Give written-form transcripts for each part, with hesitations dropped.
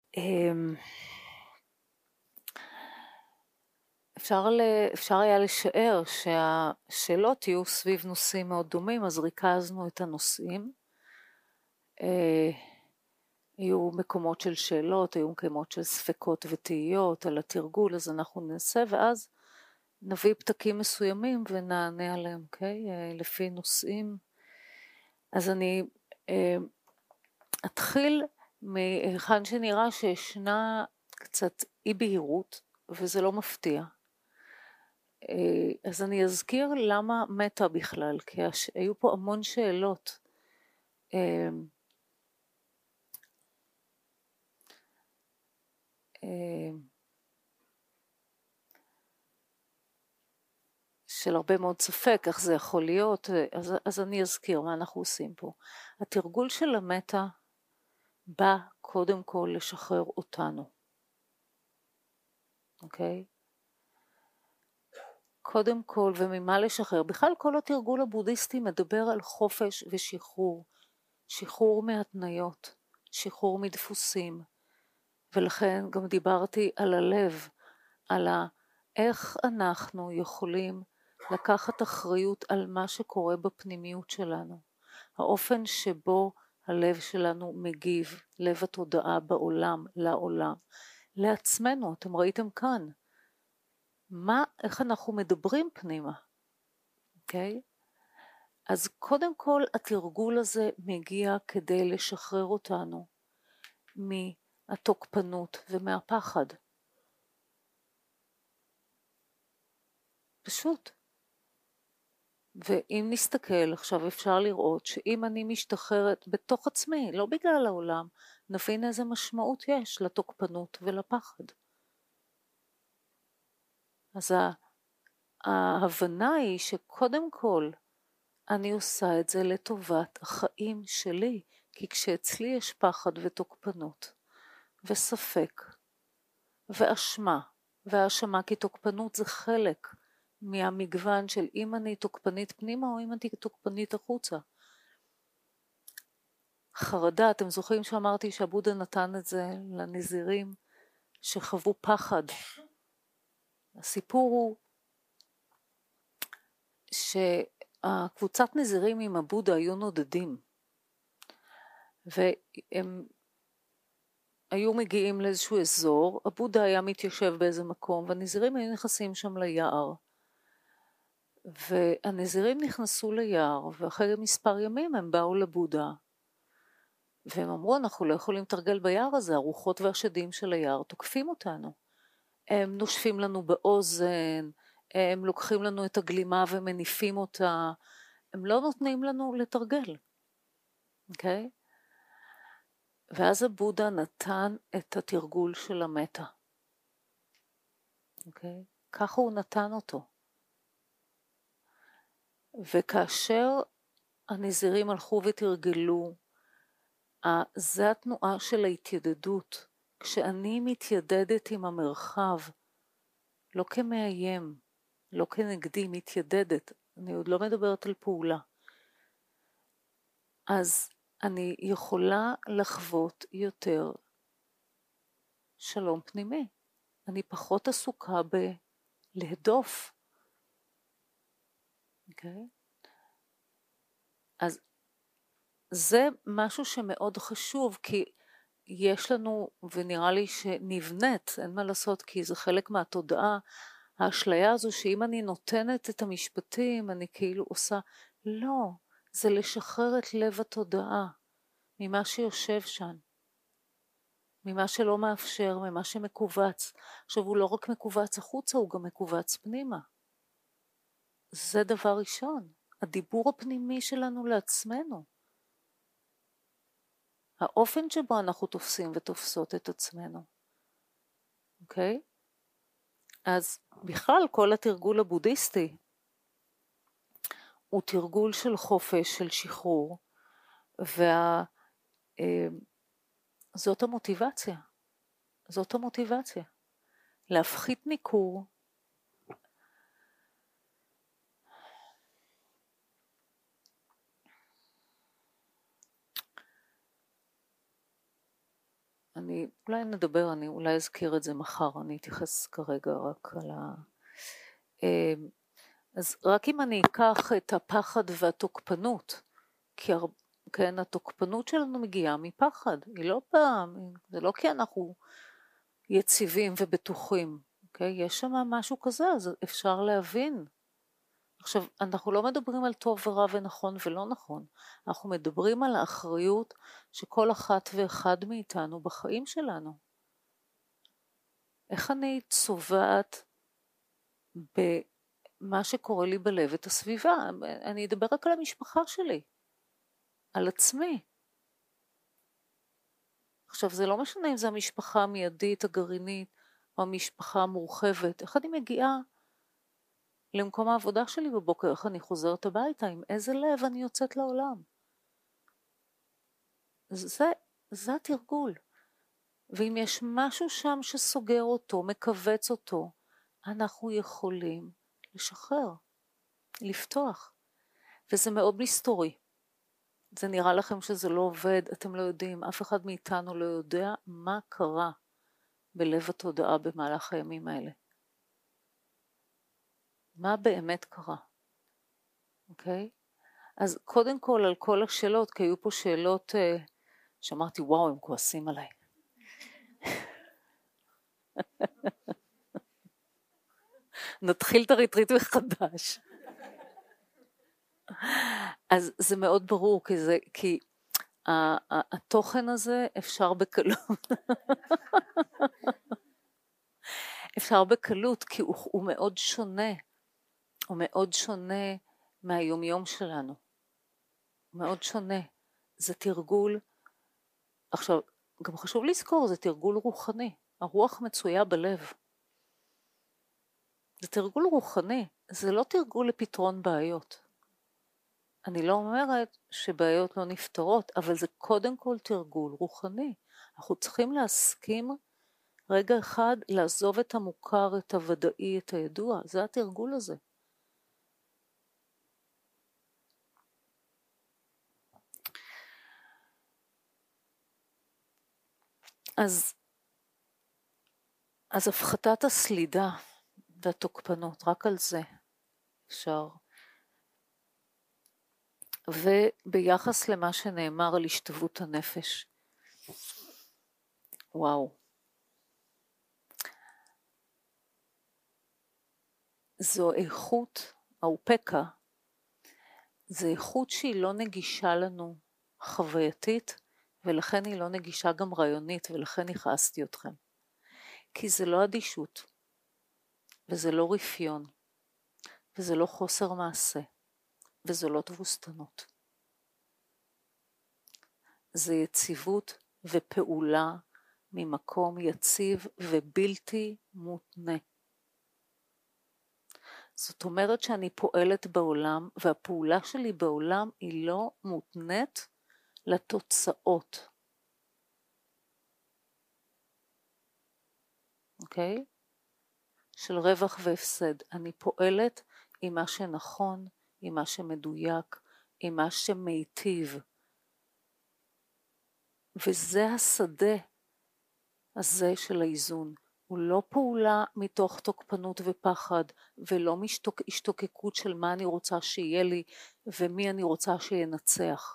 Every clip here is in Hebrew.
אמ, אפשר היה לשער שהשאלות יהיו סביב נושאים מאוד דומים, אז ריכזנו את הנושאים. היו מקומות של שאלות, היו מקומות של ספקות ותהיות על התרגול, אז אנחנו ננסה, ואז נביא פתקים מסוימים ונענה עליהם, אוקיי? לפי נושאים. אז אני אתחיל מהיכן שנראה שישנה קצת אי בהירות, וזה לא מפתיע. אז אני אזכיר למה מתה בכלל, כי היו פה המון שאלות. של הרבה מאוד ספק, איך זה יכול להיות, אז אני אזכיר מה אנחנו עושים פה. התרגול של המטה בא קודם כל לשחרר אותנו, אוקיי? קודם כל, וממה לשחרר? בכלל כל התרגול הבודהיסטי מדבר על חופש ושחרור, שחרור מהתניות, שחרור מדפוסים, ולכן גם דיברתי על הלב, על איך אנחנו יכולים לקחת אחריות על מה שקורה בפנימיות שלנו, האופן שבו הלב שלנו מגיב, לב התודעה בעולם, לעולם, לעצמנו. אתם ראיתם כאן, איך אנחנו מדברים פנימה, אוקיי? אז קודם כל התרגול הזה מגיע כדי לשחרר אותנו מהתוקפנות ומהפחד. פשוט. ואם נסתכל עכשיו אפשר לראות שאם אני משתחררת בתוך עצמי, לא בגלל העולם, נבין איזה משמעות יש לתוקפנות ולפחד. אז ההבנה היא שקודם כל אני עושה את זה לטובת החיים שלי, כי כשאצלי יש פחד ותוקפנות וספק ואשמה, והאשמה כי תוקפנות זה חלק מהמגוון של אם אני תוקפנית פנימה או אם אני תוקפנית החוצה. חרדה, אתם זוכרים שאמרתי שהבודה נתן את זה לנזירים שחוו פחד. הסיפור הוא שהקבוצת נזירים עם הבודה היו נודדים, והם היו מגיעים לאיזשהו אזור, הבודה היה מתיישב באיזה מקום, והנזירים היו נכנסים שם ליער. והנזירים נכנסו ליער, ואחרי מספר ימים הם באו לבודה, והם אמרו, אנחנו לא יכולים לתרגל ביער הזה, הרוחות והשדים של היער תוקפים אותנו. הם נושפים לנו באוזן, הם לוקחים לנו את הגלימה ומניפים אותה, הם לא נותנים לנו לתרגל, אוקיי? ואז הבודה נתן את התרגול של המטה, אוקיי? ככה הוא נתן אותו. וכאשר הנזירים הלכו ותרגלו, זה התנועה של ההתיידדות, כשאני מתיידדת עם המרחב, לא כמאיים, לא כנגדי, מתיידדת, אני עוד לא מדברת על פעולה, אז אני יכולה לחוות יותר שלום פנימי, אני פחות עסוקה בלהדוף, אוקיי? אז זה משהו שמאוד חשוב, כי יש לנו, ונראה לי שנבנית, אין מה לעשות, כי זה חלק מהתודעה, האשליה הזו שאם אני נותנת את המשפטים, אני כאילו עושה, לא, זה לשחרר את לב התודעה, ממה שיושב שם, ממה שלא מאפשר, ממה שמקובץ. עכשיו הוא לא רק מקובץ החוצה, הוא גם מקובץ פנימה. זה דבר ראשון, הדיבור הפנימי שלנו לעצמנו. האופן שבו אנחנו תופסים ותופסות את עצמנו. אוקיי? אז בכלל כל התרגול הבודהיסטי הוא תרגול של חופש, של שחרור, זאת המוטיבציה. זאת המוטיבציה. להפחית ניכור, אולי נדבר, אני אולי אזכיר את זה מחר, אני אתייחס כרגע רק על אז רק אם אני אקח את הפחד והתוקפנות, כי כן, התוקפנות שלנו מגיעה מפחד, היא לא פעם, זה לא כי אנחנו יציבים ובטוחים, אוקיי? יש שם משהו כזה, אז אפשר להבין. עכשיו, אנחנו לא מדברים על טוב ורע ונכון ולא נכון, אנחנו מדברים על האחריות שכל אחת ואחד מאיתנו בחיים שלנו. איך אני צובעת במה שקורה לי בלב את הסביבה? אני אדבר רק על המשפחה שלי, על עצמי. עכשיו, זה לא משנה אם זה המשפחה המיידית, הגרעינית, או המשפחה המורחבת. איך אני מגיעה למקום העבודה שלי בבוקר, איך אני חוזרת הביתה, עם איזה לב אני יוצאת לעולם. זה התרגול. ואם יש משהו שם שסוגר אותו, מקבץ אותו, אנחנו יכולים לשחרר, לפתוח. וזה מאוד מסתורי. זה נראה לכם שזה לא עובד, אתם לא יודעים, אף אחד מאיתנו לא יודע מה קרה בלב התודעה במהלך הימים האלה. מה באמת קרה? אוקיי? אז קודם כל על כל השאלות, כי היו פה שאלות שאמרתי, וואו, הם כועסים עליי. נתחיל את הריטריט מחדש. אז זה מאוד ברור, כי התוכן הזה אפשר בקלות. אפשר בקלות, כי הוא מאוד שונה. הוא מאוד שונה מהיומיום שלנו. הוא מאוד שונה. זה תרגול, עכשיו, גם חשוב לזכור, זה תרגול רוחני. הרוח מצויה בלב. זה תרגול רוחני, זה לא תרגול לפתרון בעיות. אני לא אומרת שבעיות לא נפתרות, אבל זה קודם כל תרגול רוחני. אנחנו צריכים להסכים רגע אחד לעזוב את המוכר, את הוודאי, את הידוע. זה התרגול הזה. אז הפחתת הסלידה והתוקפנות, רק על זה אפשר. וביחס למה שנאמר על השתוות הנפש. וואו. זו איכות, האופקה, זו איכות שהיא לא נגישה לנו חווייתית, ולכן היא לא נגישה גם רעיונית, ולכן הכעסתי אתכם. כי זה לא אדישות, וזה לא רפיון, וזה לא חוסר מעשה, וזו לא תבוסתנות. זה יציבות ופעולה ממקום יציב ובלתי מותנה. זאת אומרת שאני פועלת בעולם, והפעולה שלי בעולם היא לא מותנית לתוצאות. אוקיי? של רווח והפסד. אני פועלת עם מה שנכון, עם מה שמדויק, עם מה שמיטיב. וזה השדה הזה של האיזון. הוא לא פעולה מתוך תוקפנות ופחד, ולא השתוקקות של מה אני רוצה שיהיה לי, ומי אני רוצה שינצח.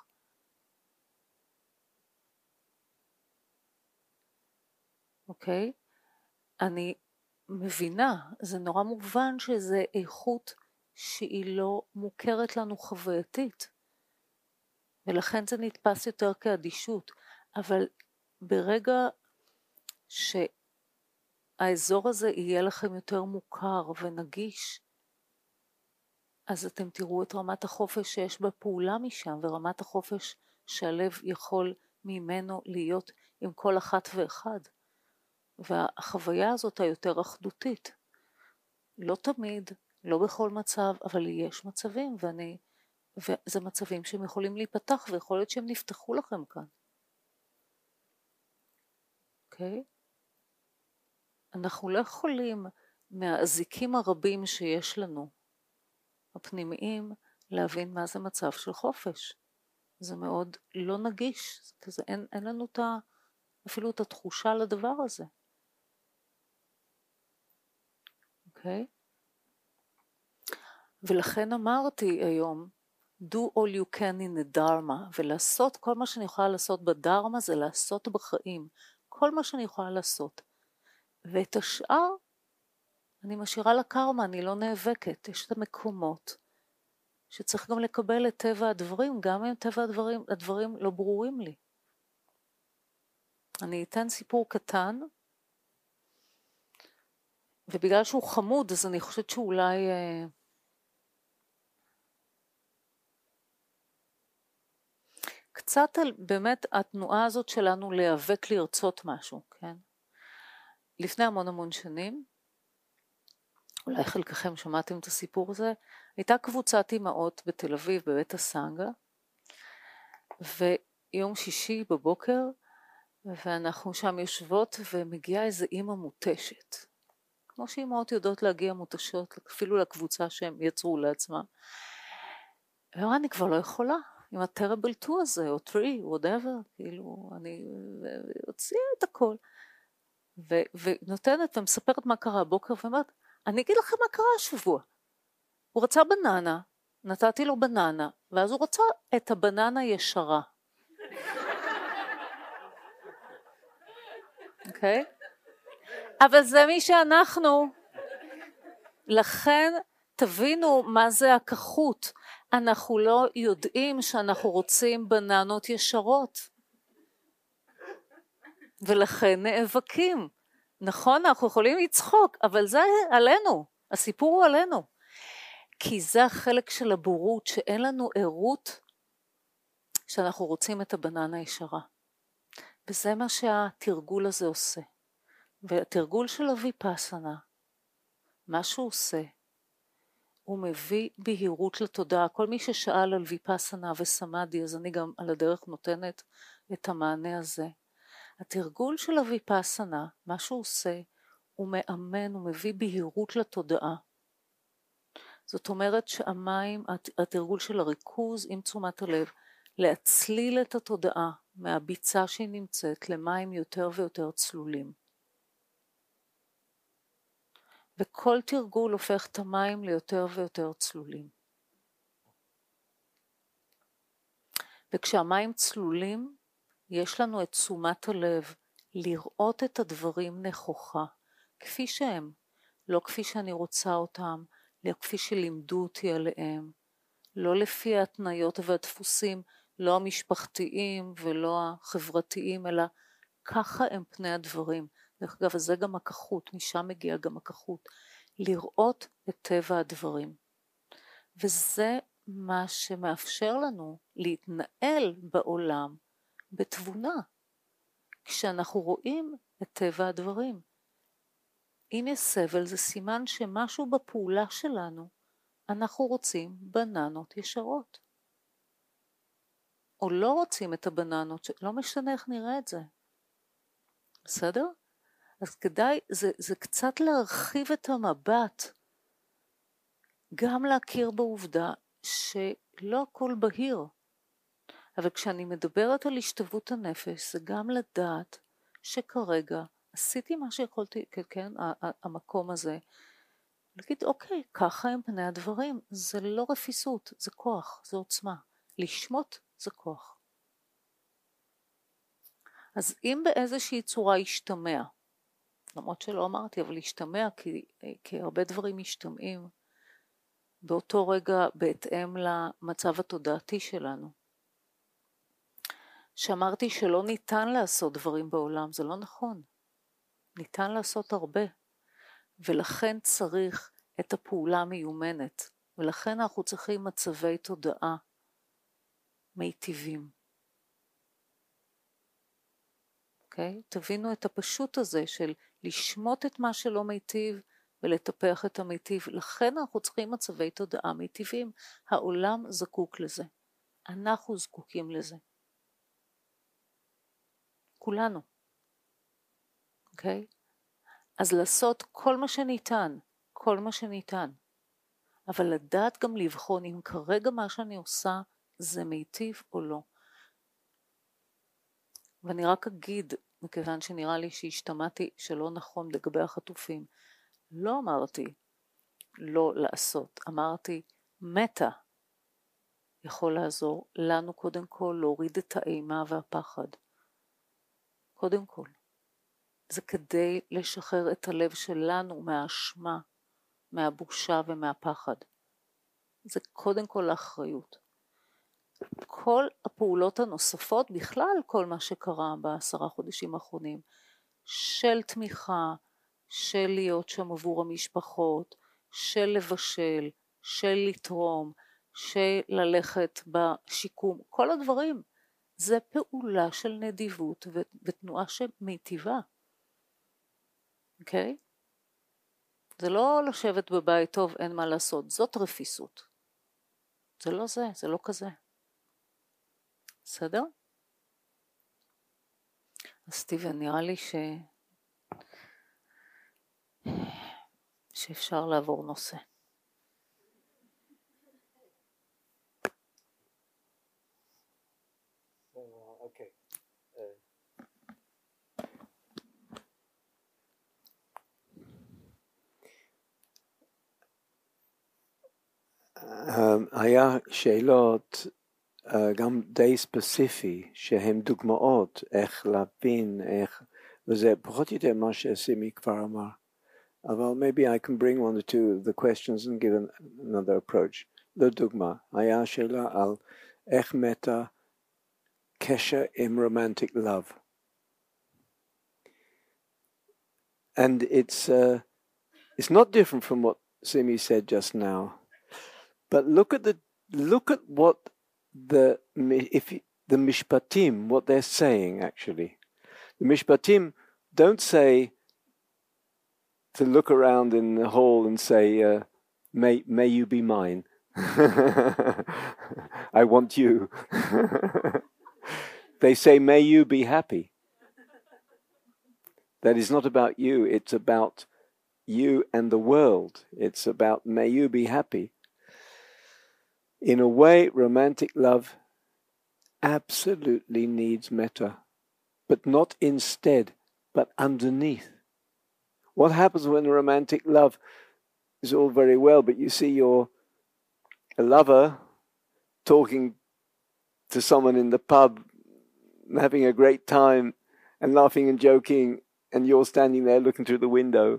אוקיי? אני מבינה, זה נורא מובן שזה איכות שהיא לא מוכרת לנו חווייתית, ולכן זה נתפס יותר כאדישות, אבל ברגע שהאזור הזה יהיה לכם יותר מוכר ונגיש, אז אתם תראו את רמת החופש שיש בפעולה משם, ורמת החופש שהלב יכול ממנו להיות עם כל אחת ואחד. והחוויה הזאת היותר אחדותית. לא תמיד, לא בכל מצב, אבל יש מצבים, וזה מצבים שהם יכולים להיפתח, ויכול להיות שהם נפתחו לכם כאן. אוקיי? אנחנו לא יכולים מהאזיקים הרבים שיש לנו, הפנימיים, להבין מה זה מצב של חופש. זה מאוד לא נגיש, זה כזה, אין לנו את אפילו את התחושה לדבר הזה. אוקיי? ולכן אמרתי היום, do all you can in the dharma, ולעשות כל מה שאני יכולה לעשות בדרמה זה לעשות בחיים, כל מה שאני יכולה לעשות. ואת השאר אני משאירה לקרמה, אני לא נאבקת, יש את המקומות שצריך גם לקבל את טבע הדברים, גם אם טבע הדברים לא ברורים לי. אני אתן סיפור קטן, ובגלל שהוא חמוד אז אני חושבת שאולי קצת על באמת התנועה הזאת שלנו להיאבק לרצות משהו, כן? לפני המון שנים, אולי חלקכם שמעתם את הסיפור הזה, הייתה קבוצת אמהות בתל אביב בבית הסנגה, ויום שישי בבוקר, ואנחנו שם יושבות ומגיעה איזו אמא מותשת, כמו שאמהות יודעות להגיע מותשות, אפילו לקבוצה שהם יצרו לעצמם. ואמרה, אני כבר לא יכולה, עם הטרבל 2 הזה, או 3, whatever, כאילו, אני הוציאה את הכל. ונותנת ומספרת מה קרה הבוקר, ואומרת, אני אגיד לכם מה קרה השבוע. הוא רצה בננה, נתתי לו בננה, ואז הוא רצה את הבננה ישרה. אוקיי? אבל זה מי שאנחנו. לכן תבינו מה זה הכחות. אנחנו לא יודעים שאנחנו רוצים בננות ישרות. ולכן נאבקים. נכון, אנחנו יכולים לצחוק, אבל זה עלינו. הסיפור הוא עלינו. כי זה החלק של הבורות, שאין לנו ערות שאנחנו רוצים את הבננה ישרה. וזה מה שהתרגול הזה עושה. והתרגול של הוויפאסנה, מה שהוא עושה, הוא מביא בהירות לתודעה. כל מי ששאל על ויפאסנה וסמאדי, אז אני גם על הדרך נותנת את המענה הזה. התרגול של הוויפאסנה, מה שהוא עושה, הוא מאמן, הוא מביא בהירות לתודעה. זאת אומרת שהמים, התרגול של הריכוז עם תשומת הלב, להצליל את התודעה מהביצה שהיא נמצאת למים יותר ויותר צלולים. וכל תרגול הופך את המים ליותר ויותר צלולים. וכשהמים צלולים, יש לנו את תשומת הלב לראות את הדברים נכוחה, כפי שהם, לא כפי שאני רוצה אותם, לא כפי שלימדו אותי עליהם, לא לפי ההתניות והדפוסים, לא המשפחתיים ולא החברתיים, אלא ככה הם פני הדברים. דרך אגב, זה גם הכחות, משם מגיע גם הכחות, לראות את טבע הדברים. וזה מה שמאפשר לנו להתנהל בעולם בתבונה, כשאנחנו רואים את טבע הדברים. אם יש סבל, זה סימן שמשהו בפעולה שלנו, אנחנו רוצים בננות ישרות. או לא רוצים את הבננות, לא משנה איך נראה את זה. בסדר? אז כדאי, זה קצת להרחיב את המבט, גם להכיר בעובדה שלא הכל בהיר. אבל כשאני מדברת על השתוות הנפש, זה גם לדעת שכרגע עשיתי מה שיכולתי, כן, המקום הזה, להגיד, אוקיי, ככה הם פני הדברים, זה לא רפיסות, זה כוח, זה עוצמה. לשמות זה כוח. אז אם באיזושהי צורה ישתמע, למרות שלא אמרתי, אבל ישתמע, כי הרבה דברים משתמעים באותו רגע בהתאם למצב התודעתי שלנו. שאמרתי שלא ניתן לעשות דברים בעולם, זה לא נכון. ניתן לעשות הרבה, ולכן צריך את הפעולה המיומנת, ולכן אנחנו צריכים מצבי תודעה מיטיבים. אוקיי? תבינו את הפשוט הזה של לשמות את מה שלא מיטיב ולטפח את המיטיב. לכן אנחנו צריכים מצבי תודעה מיטיבים. העולם זקוק לזה. אנחנו זקוקים לזה. כולנו. אוקיי? אז לעשות כל מה שניתן, כל מה שניתן. אבל לדעת גם לבחון אם כרגע מה שאני עושה זה מיטיב או לא. ואני רק אגיד, מכיוון שנראה לי שהשתמעתי שלא נכון לגבי החטופים. לא אמרתי לא לעשות, אמרתי מטה יכול לעזור לנו קודם כל להוריד את האימה והפחד. קודם כל. זה כדי לשחרר את הלב שלנו מהאשמה, מהבושה ומהפחד. זה קודם כל האחריות. כל הפעולות הנוספות, בכלל כל מה שקרה ב10 חודשים האחרונים, של תמיכה, של להיות שם עבור המשפחות, של לבשל, של לתרום, של ללכת בשיקום, כל הדברים, זה פעולה של נדיבות ותנועה שמיטיבה. אוקיי? זה לא לשבת בבית טוב, אין מה לעשות, זאת רפיסות. זה לא זה, זה לא כזה. בסדר? אז סטיבן, נראה לי שאפשר לעבור נושא. Okay. היה שאלות גם די ספציפי, שהן דוגמאות איך להבין, וזה פחות או יותר מה שסימי כבר אמר. אבל maybe I can bring one or two of the questions and give another approach. לדוגמה, היה שאלה על איך מתה קשר עם romantic love. And it's not different from what Simi said just now. But look at what the mishpatim, what they're saying actually. The mishpatim don't say to look around in the hall and say, may you be mine. I want you. They say, may you be happy. That is not about you, it's about you and the world. It's about, may you be happy. In a way, romantic love absolutely needs metta, but not instead, but underneath. What happens when romantic love is all very well, but you see a lover talking to someone in the pub, having a great time and laughing and joking, and you're standing there looking through the window.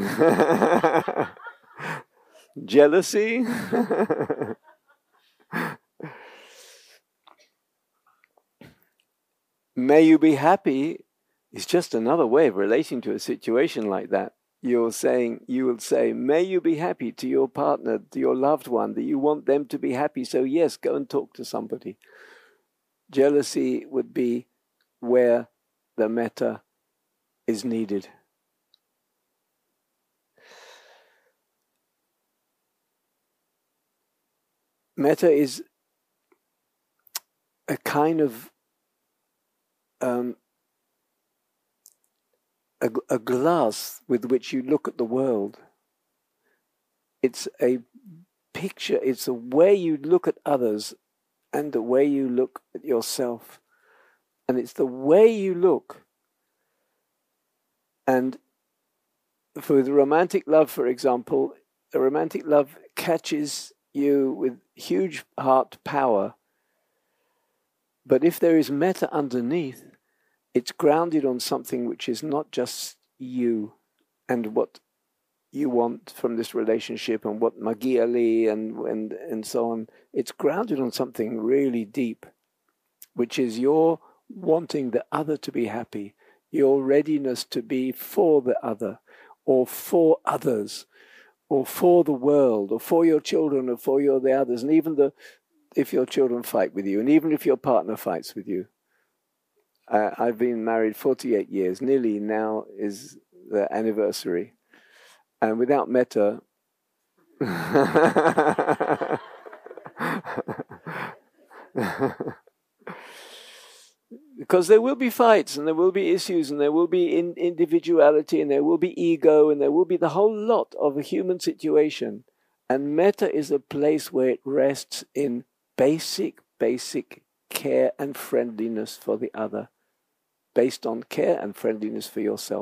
Jealousy? May you be happy is just another way of relating to a situation like that. You will say, may you be happy to your partner, to your loved one, that you want them to be happy. So yes, go and talk to somebody. Jealousy would be where the metta is needed. Metta is a kind of a glass with which you look at the world. It's a picture, it's a way you look at others and the way you look at yourself. And it's the way you look. And for the romantic love, for example, the romantic love catches you with huge heart power. But if there is metta underneath, it's grounded on something which is not just you and what you want from this relationship and what magia li and so on. It's grounded on something really deep, which is your wanting the other to be happy, your readiness to be for the other or for others or for the world or for your children or for the others, and even if your children fight with you and even if your partner fights with you. I've been married 48 years, nearly now is the anniversary. And without metta, because there will be fights and there will be issues and there will be individuality and there will be ego and there will be the whole lot of a human situation. And metta is a place where it rests in basic care and friendliness for the other. based on care and friendliness for yourself.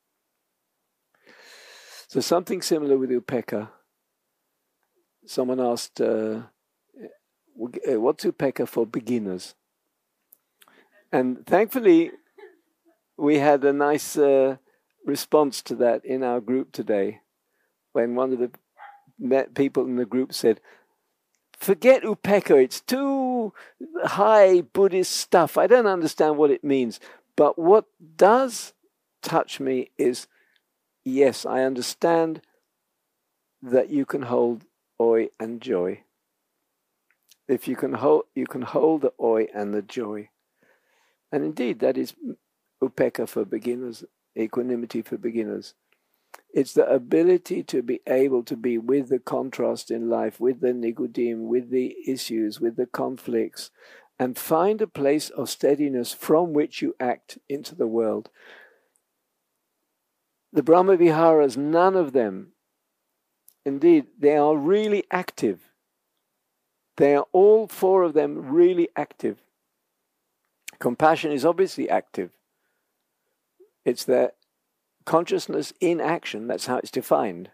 So something similar with upekkha. Someone asked, what's upekkha for beginners? And thankfully, we had a nice response to that in our group today, when one of the people in the group said, forget upekkha, it's too high Buddhist stuff. I don't understand what it means. But what does touch me is, yes, I understand that you can hold oi and joy. If you can hold the oi and the joy. And indeed, that is upekkha for beginners, equanimity for beginners. It's the ability to be able to be with the contrast in life, with the nigudim, with the issues, with the conflicts, and find a place of steadiness from which you act into the world. The Brahmaviharas, none of them, indeed, they are really active. They are all four of them really active. Compassion is obviously active. It's the consciousness in action, that's how it's defined.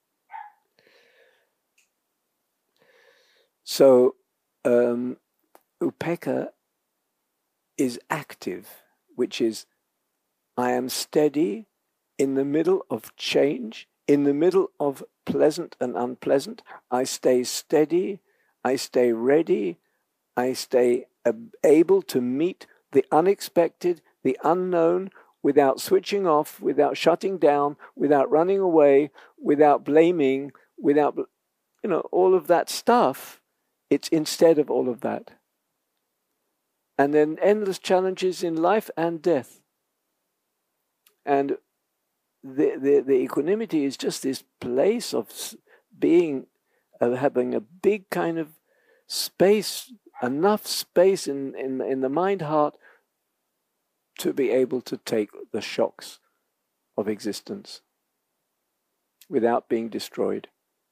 So, upekkha is active, which is, I am steady in the middle of change, in the middle of pleasant and unpleasant. I stay steady, I stay ready, I stay able to meet the unexpected, the unknown, without switching off, without shutting down, without running away, without blaming, without, all of that stuff. It's instead of all of that. And then endless challenges in life and death. And the equanimity is just this place of being, of having a big kind of space, enough space in the mind-heart to be able to take the shocks of existence without being destroyed.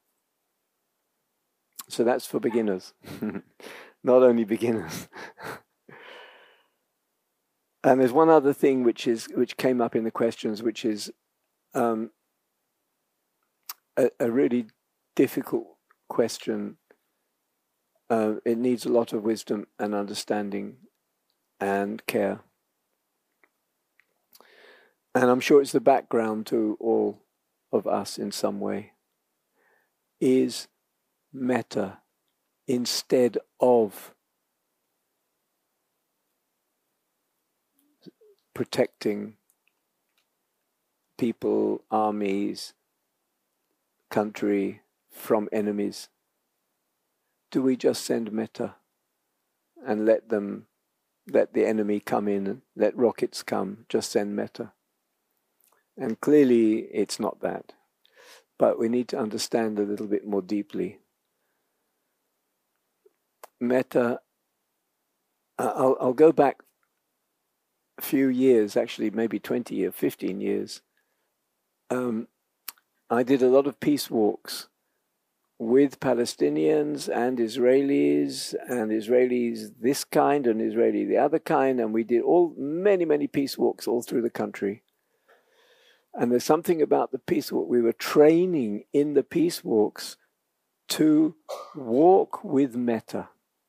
So that's for beginners, not only beginners. And there's one other thing which came up in the questions, which is a really difficult question. It needs a lot of wisdom and understanding and care. And I'm sure it's the background to all of us in some way. Is metta instead of protecting people, armies, country from enemies? Do we just send metta and let the enemy come in, and let rockets come, just send metta? And clearly it's not that. But we need to understand a little bit more deeply. Metta, I'll go back a few years, actually maybe 20 years, 15 years. I did a lot of peace walks with Palestinians and Israelis this kind and Israeli the other kind, and we did many peace walks all through the country. And there's something about the peace walk. We were training in the peace walks to walk with metta,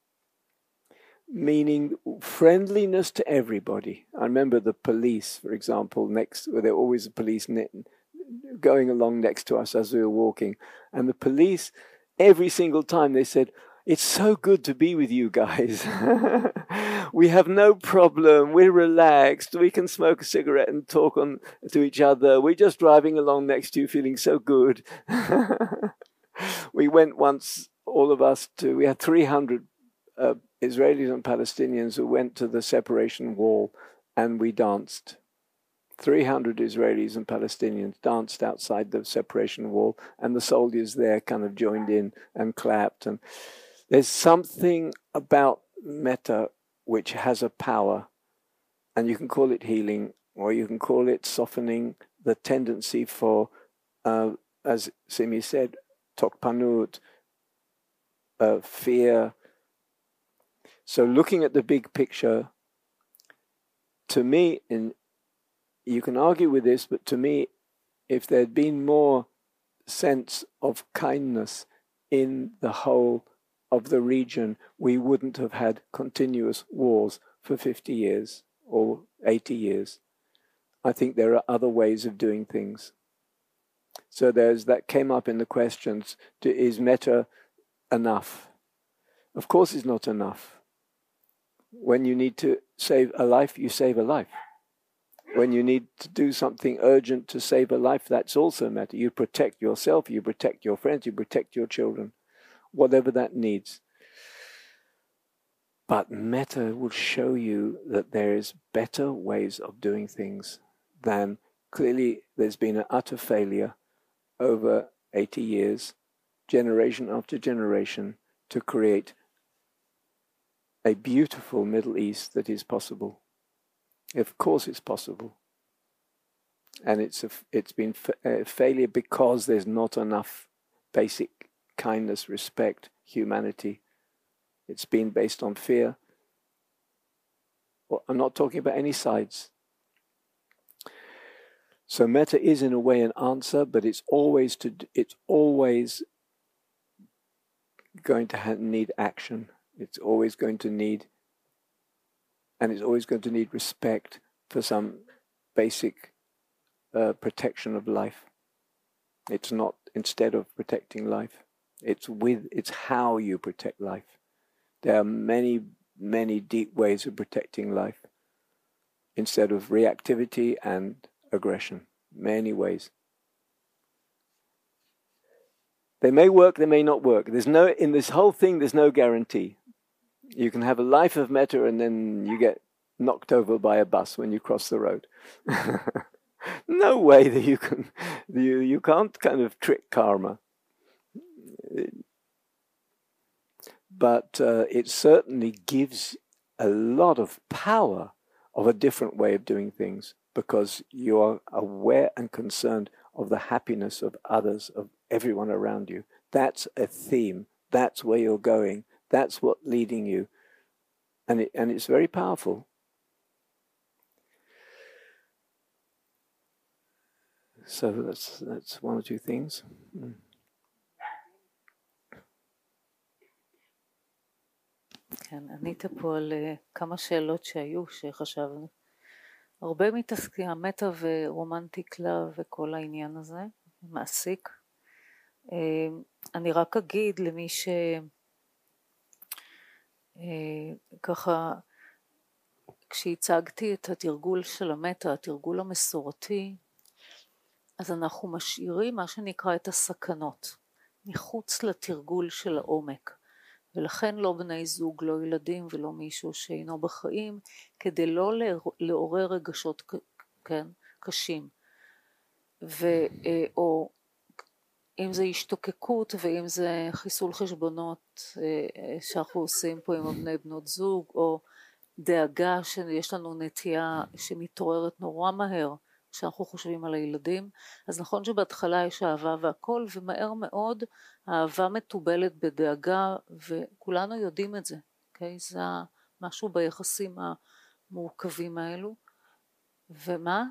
meaning friendliness to everybody. I remember the police, for example, there were always a police going along next to us as we were walking. And the police, every single time they said, "It's so good to be with you guys. We have no problem. We're relaxed. We can smoke a cigarette and talk to each other. We're just driving along next to you feeling so good." We went once, all of us, we had 300 Israelis and Palestinians who went to the separation wall, and we danced. 300 Israelis and Palestinians danced outside the separation wall, and the soldiers there kind of joined in and clapped. And there's something about metta which has a power, and you can call it healing, or you can call it softening the tendency for, as Simi said, tokpanut, fear. So looking at the big picture, to me, and you can argue with this, but to me, if there had been more sense of kindness in the whole of the region, we wouldn't have had continuous wars for 50 years or 80 years. I think there are other ways of doing things. So that came up in the questions, is metta enough? Of course it's not enough. When you need to save a life, you save a life. When you need to do something urgent to save a life, that's also metta. You protect yourself, you protect your friends, you protect your children, whatever that needs. But metta will show you that there is better ways of doing things than, clearly there's been an utter failure over 80 years, generation after generation, to create a beautiful Middle East that is possible. Of course it's possible. And it's been a failure because there's not enough basic kindness, respect, humanity. It's been based on fear. Well, I'm not talking about any sides. So metta is in a way an answer, but it's always going to need action. It's always going to need, and it's always going to need respect for some basic protection of life. It's not instead of protecting life. It's how you protect life. There are many, many deep ways of protecting life instead of reactivity and aggression. Many ways. They may work, they may not work. In this whole thing, there's no guarantee. You can have a life of metta and then you get knocked over by a bus when you cross the road. No way that you can't kind of trick karma. But it certainly gives a lot of power of a different way of doing things, because you are aware and concerned of the happiness of others, of everyone around you. That's a theme. That's where you're going. That's what's leading you. And it's very powerful. So that's one or two things. כן, ענית פה על כמה שאלות שהיו, שחשבנו. הרבה מתעסקים, המטה ורומנטיק לב וכל העניין הזה, מעסיק. אני רק אגיד למי ככה, כשהצגתי את התרגול של המטה, התרגול המסורתי, אז אנחנו משאירים מה שנקרא את הסכנות, מחוץ לתרגול של העומק. ולכן לא בני זוג, לא ילדים ולא מישהו שאינו בחיים, כדי לא לעורר רגשות קשים. או אם זה השתוקקות ואם זה חיסול חשבונות שאנחנו עושים פה עם הבני בנות זוג, או דאגה שיש לנו נטייה שמתעוררת נורא מהר כשאנחנו חושבים על הילדים. אז נכון שבהתחלה יש אהבה והכל, ומהר מאוד האהבה מתובלת בדאגה, וכולנו יודעים את זה, אוקיי? זה משהו ביחסים המורכבים האלו. ומה?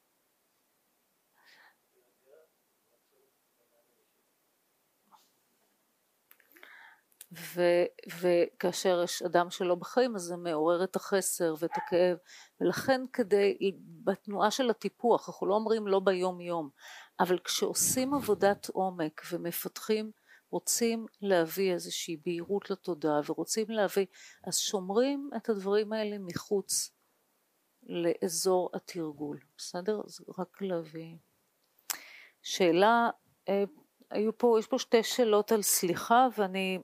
וכאשר יש אדם שלא בחיים, אז זה מעורר את החסר ואת הכאב, ולכן בתנועה של הטיפוח, אנחנו לא אומרים לא ביום יום, אבל כשעושים עבודת עומק ומפתחים, רוצים להביא איזושהי בהירות לתודעה, ורוצים להביא, אז שומרים את הדברים האלה מחוץ לאזור התרגול, בסדר? אז רק להביא. שאלה, יש פה שתי שאלות על סליחה, ואני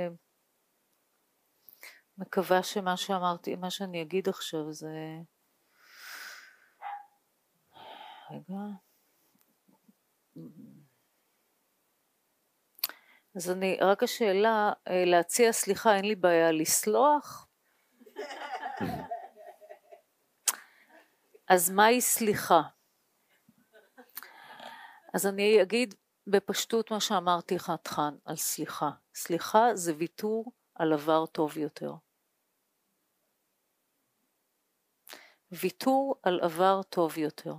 מקווה שמה שאמרתי, מה שאני אגיד עכשיו זה... רגע. אז רק השאלה, להציע סליחה, אין לי בעיה לסלוח? אז מהי סליחה? אז אני אגיד בפשטות מה שאמרתי חתכן על סליחה. סליחה זה ויתור על עבר טוב יותר. ויתור על עבר טוב יותר.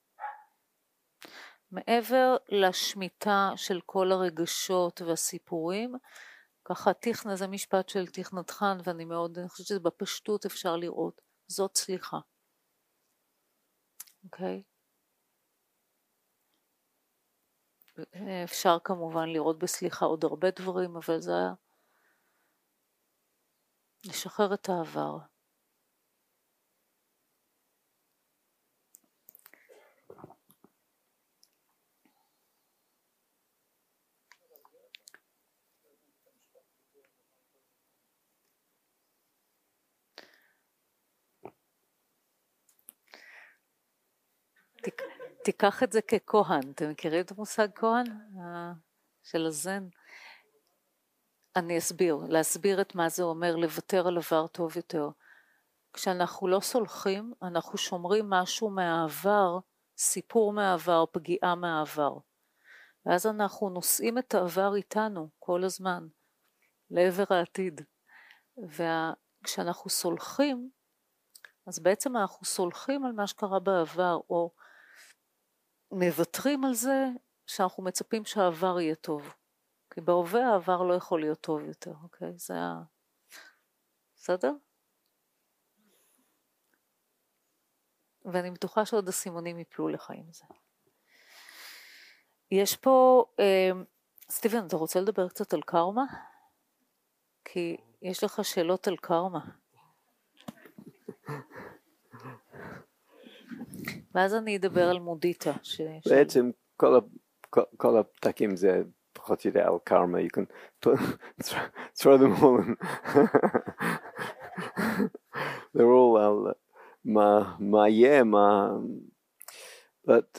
מעבר לשמיטה של כל הרגשות והסיפורים, ככה תכנה, זה משפט של תיך נאת חן, ואני חושבת שזה בפשטות אפשר לראות, זאת סליחה. אוקיי? אפשר כמובן לראות בסליחה עוד הרבה דברים, אבל זה היה לשחרר את העבר. תיקח את זה ככהן, אתם מכירים את המושג כהן? של הזן? אני להסביר את מה זה אומר, לוותר על עבר טוב יותר. כשאנחנו לא סולחים, אנחנו שומרים משהו מהעבר, סיפור מהעבר, פגיעה מהעבר. ואז אנחנו נושאים את העבר איתנו כל הזמן, לעבר העתיד. וכשאנחנו סולחים, אז בעצם אנחנו סולחים על מה שקרה בעבר, או מוותרים על זה שאנחנו מצפים שהעבר יהיה טוב. כי בהווה העבר לא יכול להיות טוב יותר, אוקיי? זה בסדר? ואני בטוחה שעוד הסימונים יפלו לך עם זה. יש פה, סטיבן, אתה רוצה לדבר קצת על קרמה? כי יש לך שאלות על קרמה. ואז אני אדבר על מודיטה. בעצם כל הפתקים זה פחות יודע על קרמה. You can throw them all in. They're all על מה יהיה, מה... But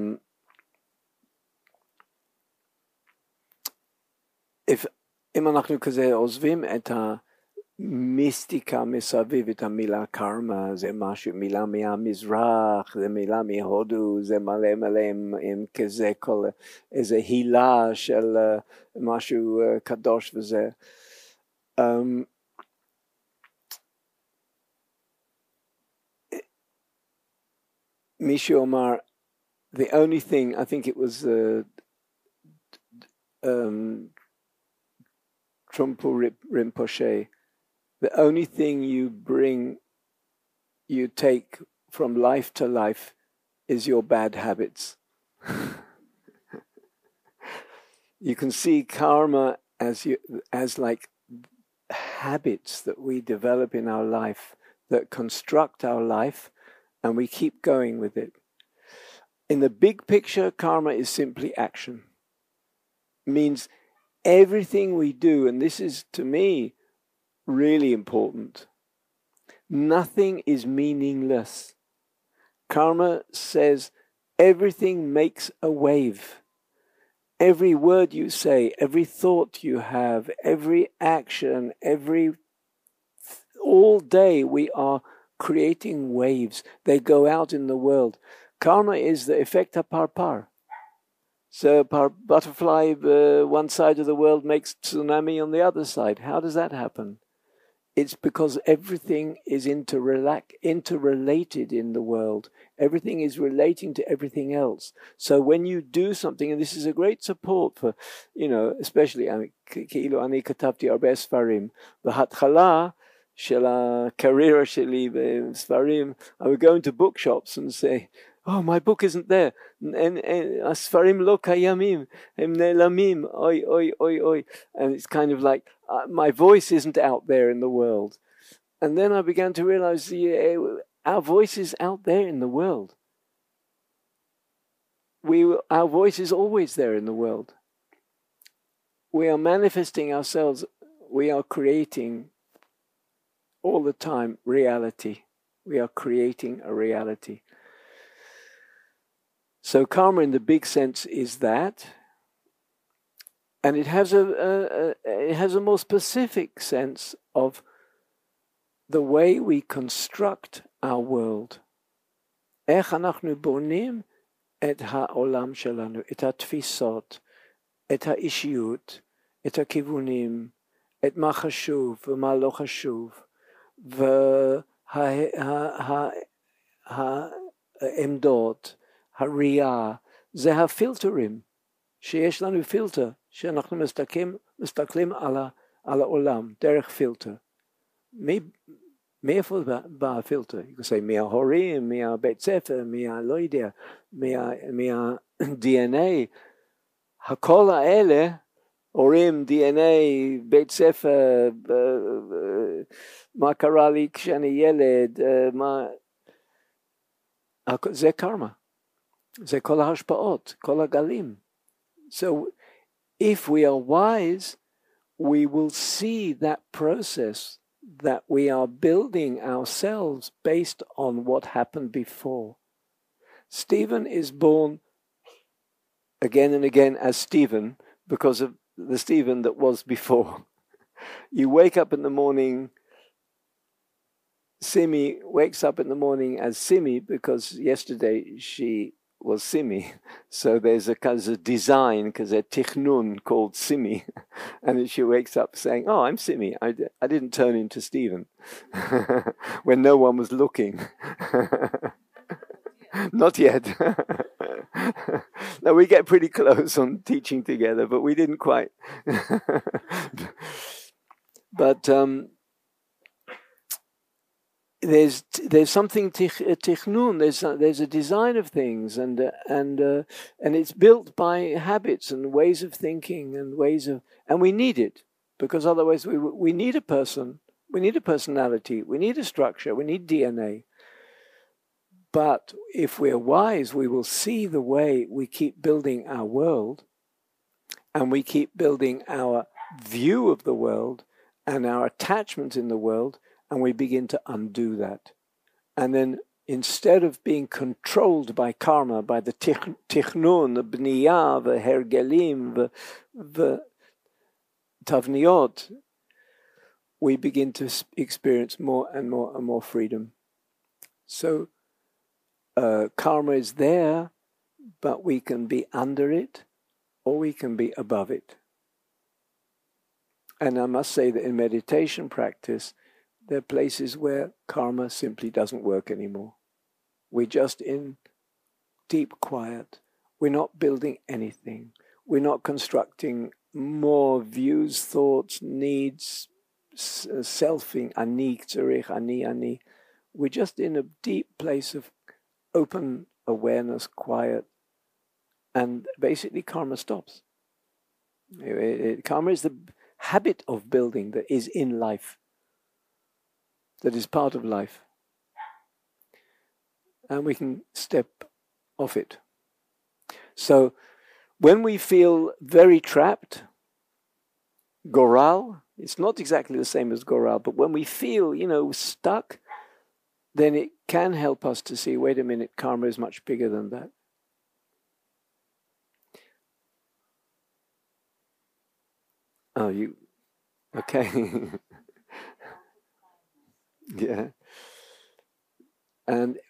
אם אנחנו כזה עוזבים את המיסטיקה מסביב, את המילה קרמה, זה משהו, מילה מהמזרח, זה מילה מהודו, זה מלא עם כזה כל איזה הילה של משהו קדוש וזה. מישהו אמר, the only thing, I think it was Trungpa Rinpoche, the only thing you take from life to life is your bad habits. You can see karma as like habits that we develop in our life that construct our life, and we keep going with it. In the big picture, karma is simply action. Means everything we do, and this is to me really important, nothing is meaningless. Karma says everything makes a wave. Every word you say, every thought you have, every action, all day we are creating waves. They go out in the world. Karma is the effect of parpar. So butterfly, one side of the world makes tsunami on the other side. How does that happen? It's because everything is interrelated in the world. Everything is relating to everything else. So when you do something, and this is a great support for, especially, כאילו אני כתבתי הרבה ספרים. בהתחלה של הקריירה שלי בספרים, I would go into bookshops and say, oh, my book isn't there. הספרים לא קיימים, הם נעלמים, אוי, אוי, אוי, אוי. And it's kind of like, my voice isn't out there in the world. And then I began to realize our voice is out there in the world. Our voice is always there in the world. We are manifesting ourselves. We are creating all the time reality. We are creating a reality. So karma in the big sense is that, and it has a more specific sense of the way we construct our world. איך אנחנו בונים את העולם שלנו, את התפיסות, את האישיות, את הכיוונים, את מה חשוב ומה לא חשוב, העמדות, הראייה, זה הפילטרים, שיש לנו פילטר, שאנחנו מסתכלים על העולם, דרך פילטר. מאיפה בא הפילטר? מההורים, מהבית ספר, לא יודע, מה-DNA, הכל האלה, הורים, DNA, בית ספר, מה קרה לי כשאני ילד, זה קרמה. זה כל ההשפעות, כל הגלים. So if we are wise, we will see that process that we are building ourselves based on what happened before. Stephen is born again and again as Stephen because of the Stephen that was before. You wake up in the morning, Simi wakes up in the morning as Simi because yesterday she was Simi. So there's a kind of design, because a tichnun called Simi. And she wakes up saying, oh, I'm Simi. I didn't turn into Stephen. When no one was looking. Not yet. No, we get pretty close on teaching together, but we didn't quite. But there's something tichnun. There's a design of things, and it's built by habits and ways of thinking and and we need it, because otherwise we need a person, we need a personality, we need a structure, we need DNA. But if we're wise, we will see the way we keep building our world, and we keep building our view of the world and our attachment in the world, and we begin to undo that. And then instead of being controlled by karma, by the tichnun, the bniyah, the hergelim, the tavniot, we begin to experience more and more and more freedom. So karma is there, but we can be under it, or we can be above it. And I must say that in meditation practice, there are places where karma simply doesn't work anymore. We're just in deep quiet. We're not building anything. We're not constructing more views, thoughts, needs, selfing, ani, tzarich, ani. We're just in a deep place of open awareness, quiet, and basically karma stops. Karma is the habit of building that is in life, that is part of life. And we can step off it. So when we feel very trapped, goral, it's not exactly the same as goral, but when we feel, stuck, then it can help us to see, wait a minute, karma is much bigger than that. Oh, okay. Yeah. And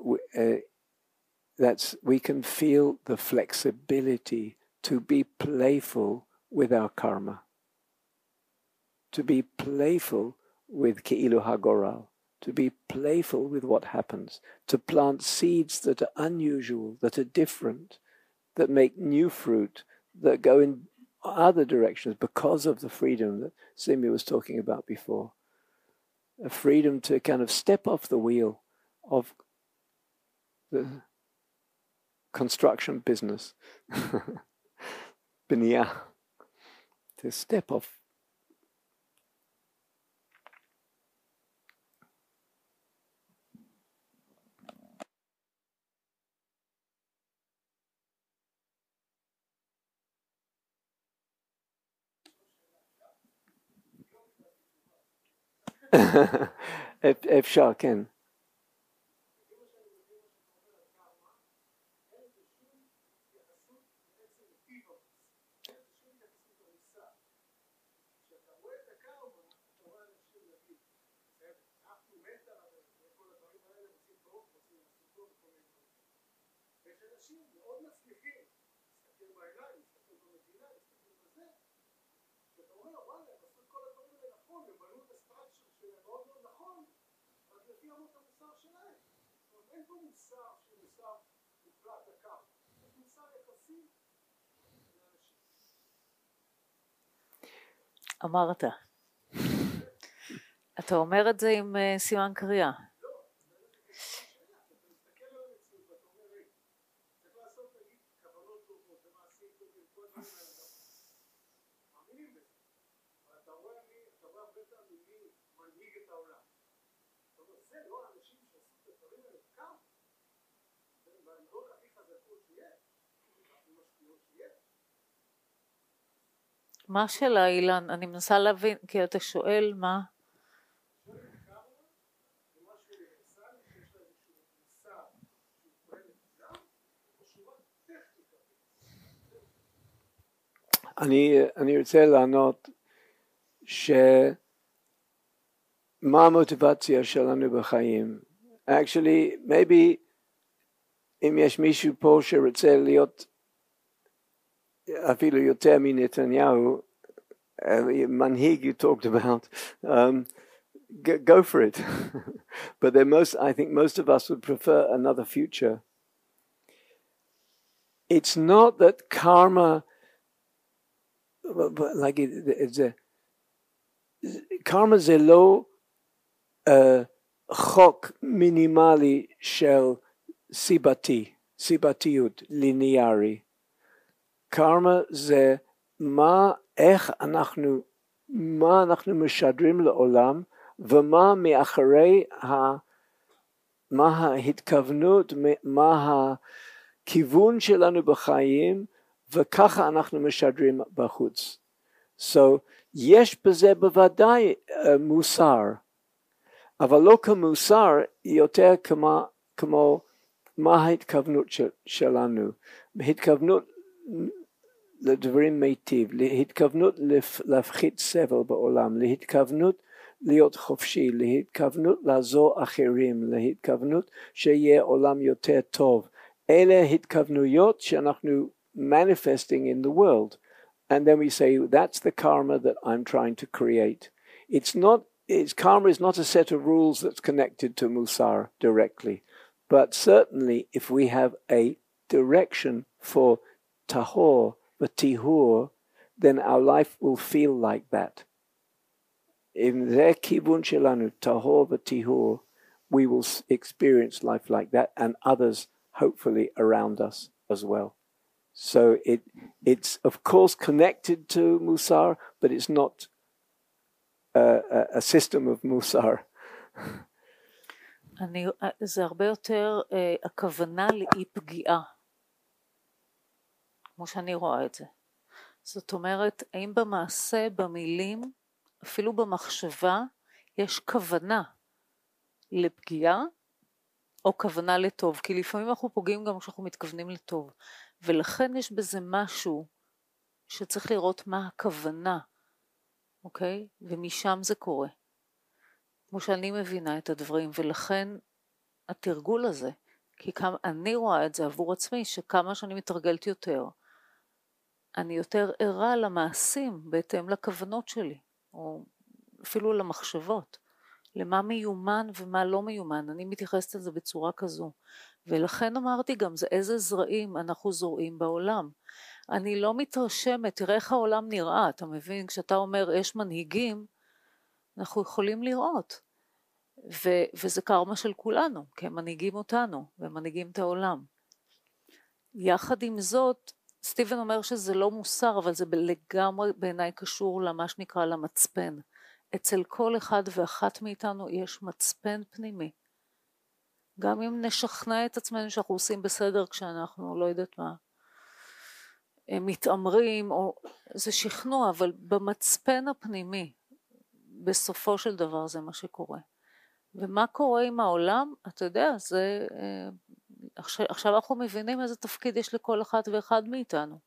we can feel the flexibility to be playful with our karma, to be playful with Ke'ilu HaGoral, to be playful with what happens, to plant seeds that are unusual, that are different, that make new fruit, that go in other directions because of the freedom that Simi was talking about before. A freedom to kind of step off the wheel of the construction business. Biniyah. To step off. אפשר, כן. אמרת. אתה אומר את זה עם סימן קריאה. מה השאלה, אילן? אני מנסה להבין, כי אתה שואל מה? אני רוצה לענות שמה המוטיבציה שלנו בחיים. Actually, maybe אם יש מישהו פה שרוצה להיות אפילו יותר מנתניהו, מנהיג you talked about, go for it. But I think most of us would prefer another future. It's not that karma, like karma זה לא חוק מינימלי של סיבתיות, ליניארי. קרמה זה מה אנחנו משדרים לעולם, ומה מאחורי מה ההתכוונות, מה הכיוון שלנו בחיים, וככה אנחנו משדרים בחוץ. So, יש בזה בוודאי מוסר, אבל לא כמוסר, יותר כמו מה ההתכוונות שלנו, התכוונות לדברים מיטיב, להתכוונות להפחית סבל בעולם, להתכוונות להיות חופשי, להתכוונות לעזור אחרים, להתכוונות שיהיה עולם יותר טוב. אלה התכוונויות שאנחנו manifesting in the world. And then we say, that's the karma that I'm trying to create. Karma is not a set of rules that's connected to Musar directly. But certainly, if we have a direction for tahor, v'tihur, then our life will feel like that. In their kibun shelanu, tahor v'tihur, we will experience life like that, and others, hopefully, around us as well. So it's of course connected to Musar, but it's not a system of Musar. זה הרבה יותר הכוונה לאי פגיעה, כמו שאני רואה את זה. זאת אומרת, האם במעשה, במילים, אפילו במחשבה, יש כוונה לפגיעה, או כוונה לטוב, כי לפעמים אנחנו פוגעים גם כשאנחנו מתכוונים לטוב, ולכן יש בזה משהו שצריך לראות מה הכוונה, אוקיי? ומשם זה קורה. כמו שאני מבינה את הדברים, ולכן התרגול הזה, כי אני רואה את זה עבור עצמי, שכמה שאני מתרגלת יותר, אני יותר ערה למעשים בהתאם לכוונות שלי, או אפילו למחשבות, למה מיומן ומה לא מיומן, אני מתייחסת על זה בצורה כזו, ולכן אמרתי גם, זה איזה זרעים אנחנו זורעים בעולם. אני לא מתרשמת, תראה איך העולם נראה, אתה מבין, כשאתה אומר יש מנהיגים, אנחנו יכולים לראות, וזה קרמה של כולנו, כי הם מנהיגים אותנו, והם מנהיגים את העולם. יחד עם זאת, סטיבן אומר שזה לא מוסר, אבל זה לגמרי בעיניי קשור למה שנקרא למצפן. אצל כל אחד ואחת מאיתנו יש מצפן פנימי. גם אם נשכנע את עצמנו שאנחנו עושים בסדר כשאנחנו לא יודעת מה, מתאמרים, או זה שכנוע, אבל במצפן הפנימי, בסופו של דבר זה מה שקורה. ומה קורה עם העולם? אתה יודע, זה, עכשיו אנחנו מבינים איזה תפקיד יש לכל אחד ואחד מאיתנו.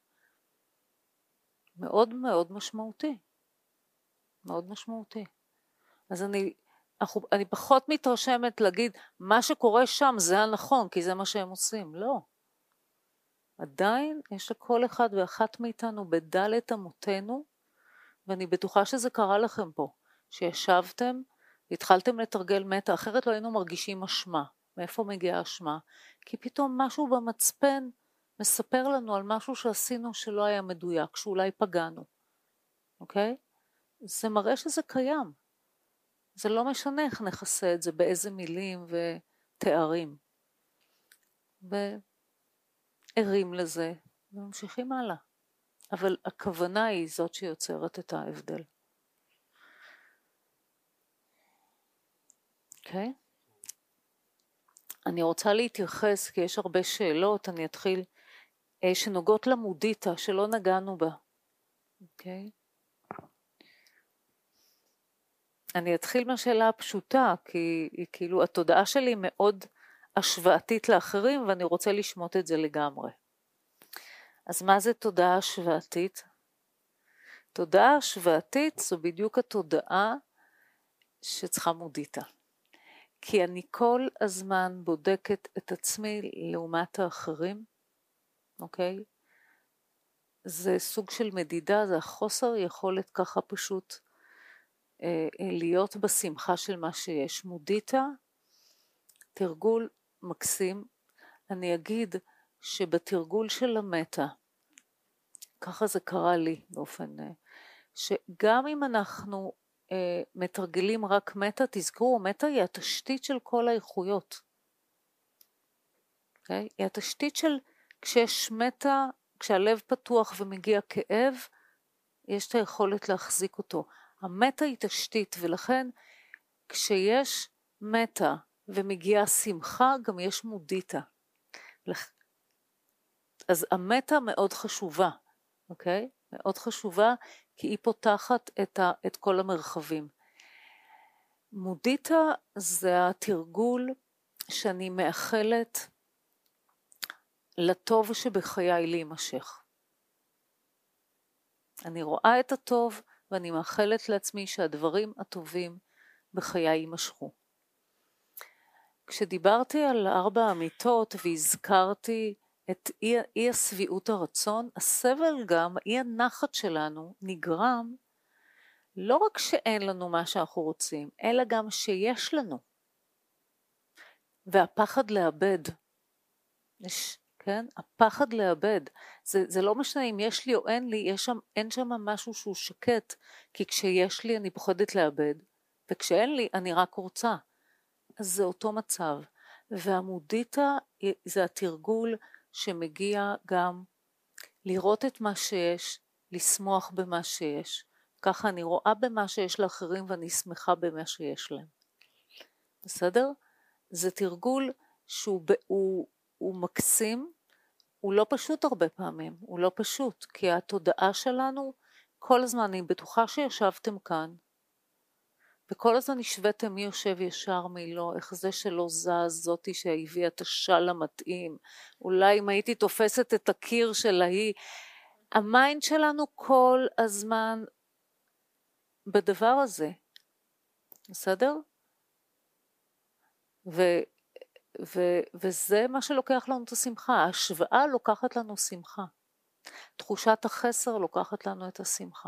מאוד מאוד משמעותי. מאוד משמעותי. אז אני פחות מתרשמת להגיד, מה שקורה שם זה הנכון, כי זה מה שהם עושים. לא. עדיין יש לכל אחד ואחת מאיתנו בדלת אמותינו, ואני בטוחה שזה קרה לכם פה, שישבתם, התחלתם לתרגל מטה, אחרת לא היינו מרגישים משמע. מאיפה מגיעה אשמה? כי פתאום משהו במצפן מספר לנו על משהו שעשינו שלא היה מדויק, שאולי פגענו, אוקיי? זה מראה שזה קיים. זה לא משנה איך נכסה את זה, באיזה מילים ותארים. וערים לזה, וממשיכים הלאה. אבל הכוונה היא זאת שיוצרת את ההבדל. אוקיי? אני רוצה להתייחס, כי יש הרבה שאלות, אני אתחיל, שנוגעות למודיטה, שלא נגענו בה. אוקיי? אני אתחיל מהשאלה הפשוטה, כי כאילו התודעה שלי מאוד השוואתית לאחרים, ואני רוצה לשמוט את זה לגמרי. אז מה זה תודעה השוואתית? תודעה השוואתית זו בדיוק התודעה שצריכה מודיטה. כי אני כל הזמן בודקת את עצמי לעומת האחרים, אוקיי? זה סוג של מדידה, זה החוסר יכולת ככה פשוט להיות בשמחה של מה שיש. מודיטה, תרגול מקסים. אני אגיד שבתרגול של המטה, ככה זה קרה לי באופן, שגם אם אנחנו מתרגלים רק מטה, תזכרו, מטה היא התשתית של כל האיכויות. Okay? היא התשתית של כשיש מטה, כשהלב פתוח ומגיע כאב, יש את היכולת להחזיק אותו. המטה היא תשתית, ולכן כשיש מטה ומגיעה שמחה, גם יש מודיטה. אז המטה מאוד חשובה, אוקיי? מאוד חשובה, כי היא פותחת את כל המרחבים. מודיטה זה התרגול שאני מאחלת לטוב שבחיי להימשך. אני רואה את הטוב ואני מאחלת לעצמי שהדברים הטובים בחיי יימשכו. כשדיברתי על 4 אמיתות והזכרתי את אי הסביעות הרצון, הסבל גם, אי הנחת שלנו נגרם לא רק שאין לנו מה שאנחנו רוצים, אלא גם שיש לנו. והפחד לאבד, כן? הפחד לאבד, זה לא משנה אם יש לי או אין לי, אין שם משהו שהוא שקט, כי כשיש לי אני פוחדת לאבד, וכשאין לי אני רק רוצה. אז זה אותו מצב. והמודיטה זה התרגול שמגיע גם לראות את מה שיש, לשמוח במה שיש. ככה אני רואה במה שיש לאחרים ואני שמחה במה שיש להם. בסדר? זה תרגול שהוא מקסים, הוא לא פשוט הרבה פעמים, הוא לא פשוט, כי התודעה שלנו, כל הזמן, אני בטוחה שישבתם כאן, וכל הזמן השוויתם מי יושב ישר מי לא, איך זה שלא זז, זאתי שהביאה את השל המתאים, אולי אם הייתי תופסת את הקיר של ההיא, המיינד שלנו כל הזמן בדבר הזה, בסדר? וזה מה שלוקח לנו את השמחה, ההשוואה לוקחת לנו שמחה, תחושת החסר לוקחת לנו את השמחה,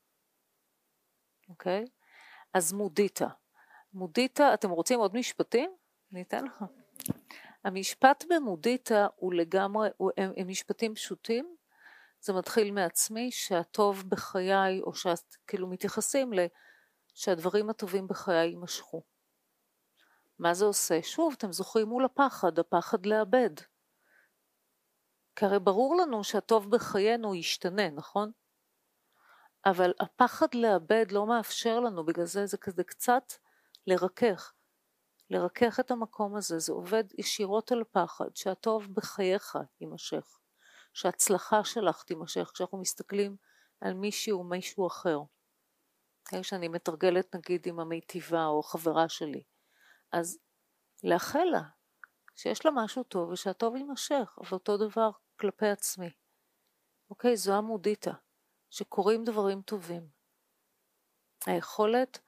אוקיי? אז מודיטה, אתם רוצים עוד משפטים? אני אתן לך. המשפט במודיטה הוא לגמרי, הם משפטים פשוטים, זה מתחיל מעצמי שהטוב בחיי, או כאילו מתייחסים שהדברים הטובים בחיי יימשכו. מה זה עושה? שוב, אתם זוכרים מול הפחד לאבד. כי הרי ברור לנו שהטוב בחיינו ישתנה, נכון? אבל הפחד לאבד לא מאפשר לנו, בגלל זה כזה קצת לרכך את המקום הזה, זה עובד ישירות על פחד, שהטוב בחייך יימשך, שההצלחה שלך תימשך, כשאנחנו מסתכלים על מישהו אחר. כשאני מתרגלת נגיד עם המיטיבה או חברה שלי, אז לאחל לה שיש לה משהו טוב ושהטוב יימשך, ואותו דבר כלפי עצמי. אוקיי, זו המודיטה, שקוראים דברים טובים. היכולת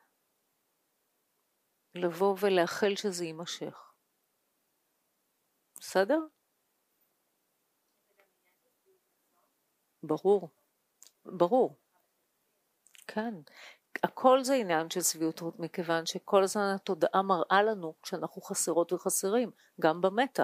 לבוא ולאחל שזה יימשך. בסדר? ברור. כן. הכל זה עניין של שביעות רצון, מכיוון שכל הזמן התודעה מראה לנו כשאנחנו חסרות וחסרים, גם במטה.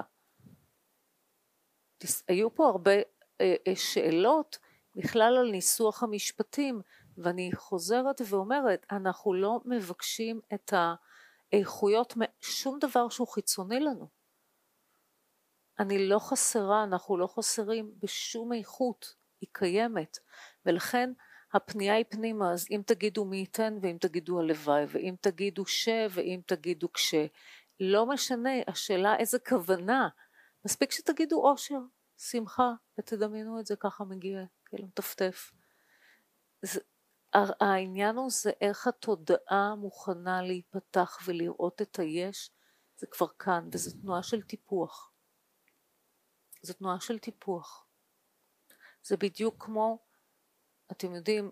היו פה הרבה שאלות בכלל על ניסוח המשפטים, ואני חוזרת ואומרת, אנחנו לא מבקשים את האיכויות, שום דבר שהוא חיצוני לנו. אני לא חסרה, אנחנו לא חסרים בשום איכות, היא קיימת, ולכן הפנייה היא פנימה, אז אם תגידו מי ייתן, ואם תגידו הלוואי, ואם תגידו ואם תגידו כש, לא משנה, השאלה איזה כוונה, מספיק שתגידו אושר, שמחה, ותדמיינו את זה ככה מגיע, כאילו טפטף. העניין הוא זה איך התודעה מוכנה להיפתח ולראות את היש, זה כבר כאן, וזו תנועה של טיפוח. זו תנועה של טיפוח. זה בדיוק כמו, אתם יודעים,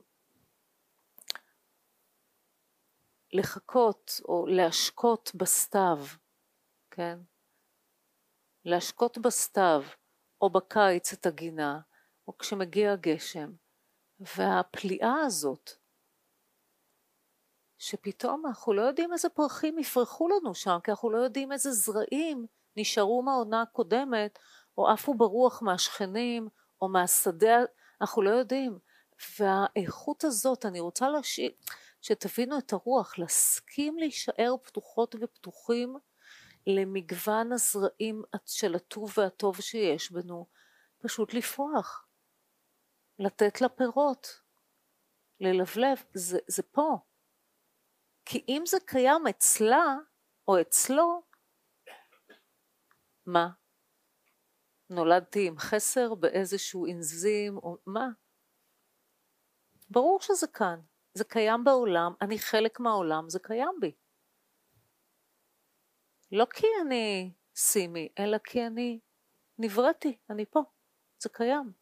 לחכות או להשקות בסתיו, כן? להשקות בסתיו, או בקיץ את הגינה, או כשמגיע הגשם, והפליאה הזאת, שפתאום אנחנו לא יודעים איזה פרחים יפרחו לנו שם, כי אנחנו לא יודעים איזה זרעים נשארו מהעונה הקודמת, או עפו ברוח מהשכנים, או מהשדה, אנחנו לא יודעים. והאיכות הזאת, אני רוצה שתבינו את הרוח, להסכים להישאר פתוחות ופתוחים, למגוון הזרעים של הטוב והטוב שיש בנו, פשוט לפרוח, לתת לה פירות, ללבלב, זה פה. כי אם זה קיים אצלה או אצלו, מה? נולדתי עם חסר באיזשהו אנזים או מה? ברור שזה כאן, זה קיים בעולם, אני חלק מהעולם, זה קיים בי. לא כי אני סימי, אלא כי אני נבראתי, אני פה, זה קיים.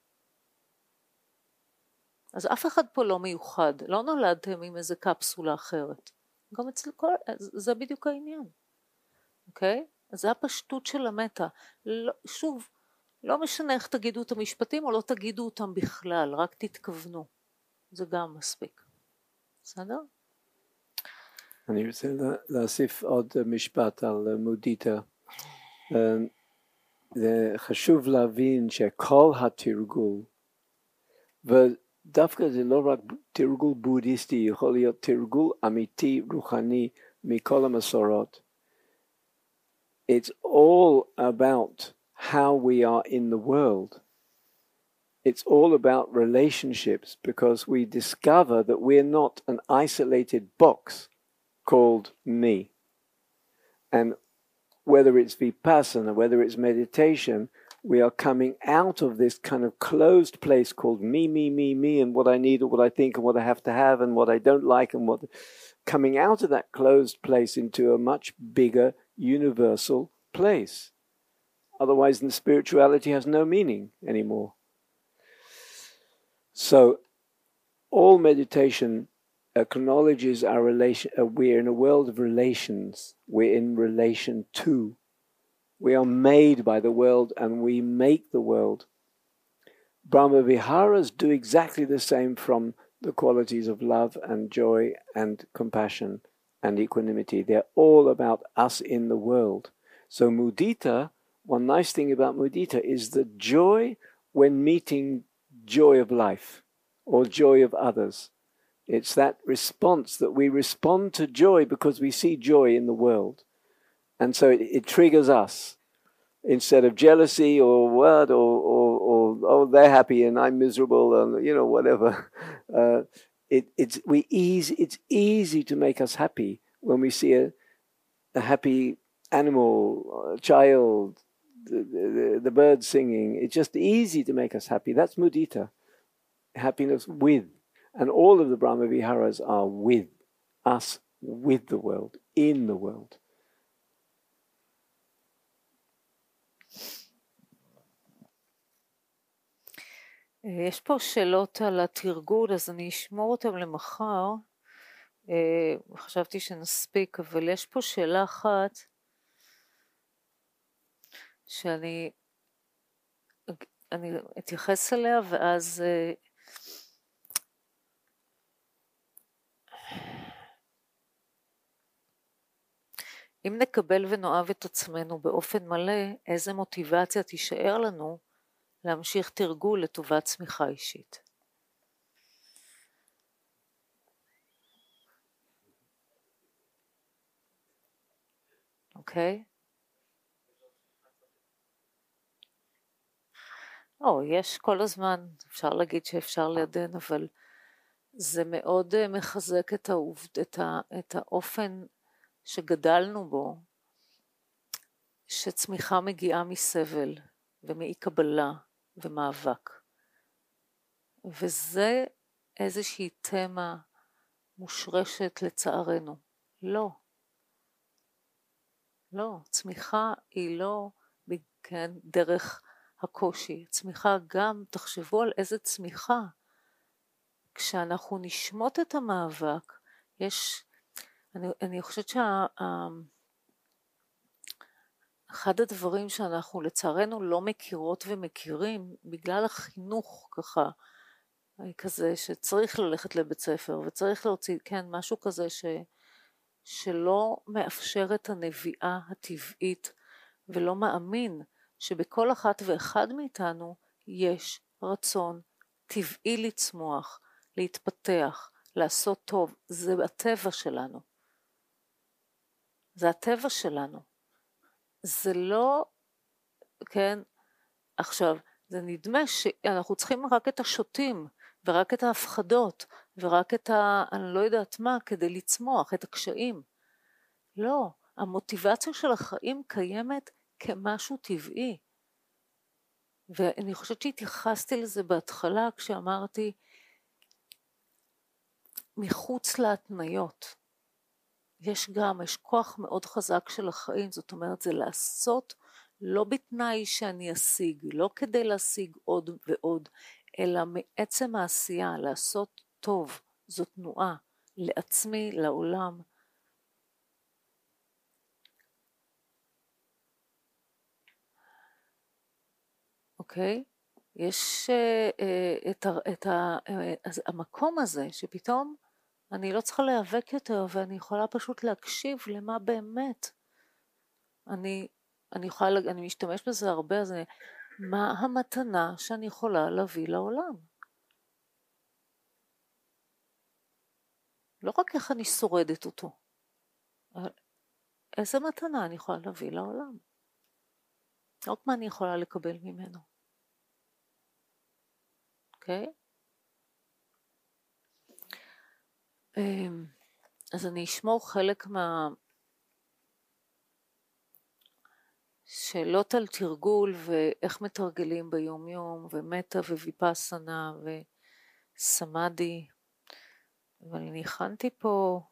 אז אף אחד פה לא מיוחד, לא נולדתם עם איזה קפסולה אחרת. גם אצל כל, זה בדיוק העניין. אוקיי? אז זה הפשטות של המטה. לא, שוב, לא משנה איך תגידו את המשפטים או לא תגידו אותם בכלל, רק תתכוונו. זה גם מספיק. בסדר? אני רוצה להוסיף עוד משפט על מודיטה. זה חשוב להבין שכל התרגול, ודווקא זה לא רק תרגול בודהיסטי, יכול להיות תרגול אמיתי, רוחני, מכל המסורות. It's all about how we are in the world. It's all about relationships, because we discover that we're not an isolated box called me. And whether it's vipassana, whether it's meditation, we are coming out of this kind of closed place called me, and what I need or what I think and what I have to have and what I don't like and what... Coming out of that closed place into a much bigger universal place. Otherwise, the spirituality has no meaning anymore. So, all meditation acknowledges our relation. We're in a world of relations. We're in relation to. We are made by the world and we make the world. Brahma Viharas do exactly the same from the qualities of love and joy and compassion and equanimity. They're all about us in the world. So mudita, one nice thing about mudita is the joy when meeting joy of life or joy of others. It's that response that we respond to joy because we see joy in the world. And so it triggers us. Instead of jealousy or what, or oh, they're happy and I'm miserable, and you know, whatever. It's easy to make us happy when we see a happy animal, a child, the birds singing. It's just easy to make us happy. That's mudita, happiness with. And all of the Brahma Viharas are with us, with the world, in the world. יש פה שאלות על התרגול, אז אני אשמור אותם למחר. חשבתי שנספיק, אבל יש פה שאלה אחת שאני אתייחס אליה, ואז אם נקבל ונאהב את עצמנו באופן מלא, איזה מוטיבציה תישאר לנו להמשיך תרגול לטובת צמיחה אישית. אוקיי? יש כל הזמן, אפשר להגיד שאפשר לידן, אבל זה מאוד מחזק את האופן שגדלנו בו, שצמיחה מגיעה מסבל ומאי קבלה ומאבק. וזה איזושהי תמה מושרשת לצערנו. לא, צמיחה היא לא דרך הקושי. צמיחה גם, תחשבו על איזה צמיחה. כשאנחנו נשמות את המאבק, אני חושבת אחד הדברים שאנחנו לצערנו לא מכירות ומכירים, בגלל החינוך כזה שצריך ללכת לבית ספר, וצריך להוציא, משהו כזה שלא מאפשר את הנביאה הטבעית, ולא מאמין שבכל אחת ואחד מאיתנו יש רצון טבעי לצמוח, להתפתח, לעשות טוב. זה הטבע שלנו. זה הטבע שלנו. זה לא, עכשיו, זה נדמה שאנחנו צריכים רק את השוטים, ורק את ההפחדות, ורק אני לא יודעת מה, כדי לצמוח, את הקשיים. לא, המוטיבציה של החיים קיימת כמשהו טבעי. ואני חושבת שהתייחסתי לזה בהתחלה, כשאמרתי, מחוץ להתניות. יש כוח מאוד חזק של החיים, זאת אומרת, זה לעשות לא בתנאי שאני אשיג, לא כדי להשיג עוד ועוד, אלא מעצם העשייה, לעשות טוב, זו תנועה, לעצמי, לעולם. אוקיי? יש המקום הזה שפתאום אני לא צריכה להיאבק יותר, ואני יכולה פשוט להקשיב למה באמת. אני משתמש בזה הרבה, אז מה המתנה שאני יכולה להביא לעולם? לא רק איך אני שורדת אותו, אבל איזה מתנה אני יכולה להביא לעולם? לא רק מה אני יכולה לקבל ממנו. אוקיי? אז אני אשמור חלק שאלות על תרגול ואיך מתרגלים ביום יום, ומטה וויפאסנה וסמאדי, אבל אני הכנתי פה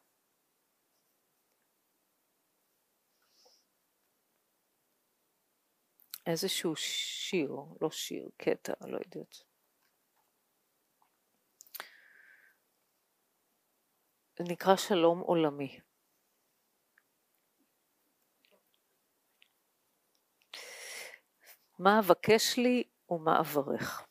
איזשהו שיר, לא שיר, קטע, לא יודעת. זה נקרא שלום עולמי. מה אבקש לי ומה אברך?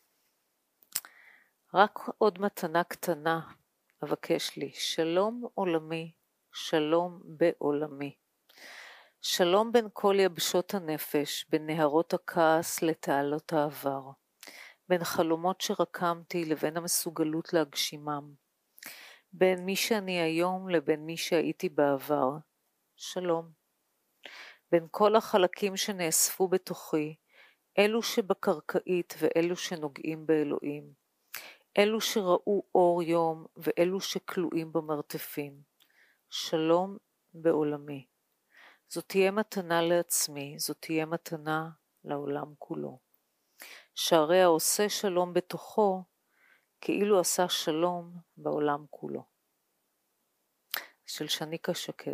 רק עוד מתנה קטנה אבקש לי, שלום עולמי, שלום בעולמי. שלום בין כל יבשות הנפש, בין נהרות הכעס לתעלות העבר, בין חלומות שרקמתי לבין המסוגלות להגשימם, בין מי שאני היום לבין מי שהייתי בעבר. שלום. בין כל החלקים שנאספו בתוכי, אלו שבקרקעית ואלו שנוגעים באלוהים, אלו שראו אור יום ואלו שכלואים במרתפים. שלום בעולמי. זאת תהיה מתנה לעצמי, זאת תהיה מתנה לעולם כולו. שהרי העושה שלום בתוכו, כאילו עשה שלום בעולם כולו. של שניקה שקד.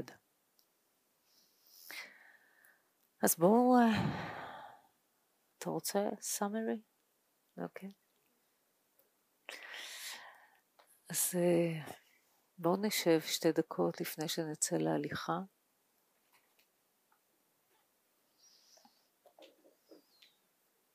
אז בואו, אתה רוצה summary? אוקיי. אז בואו נשב 2 דקות לפני שנצא להליכה.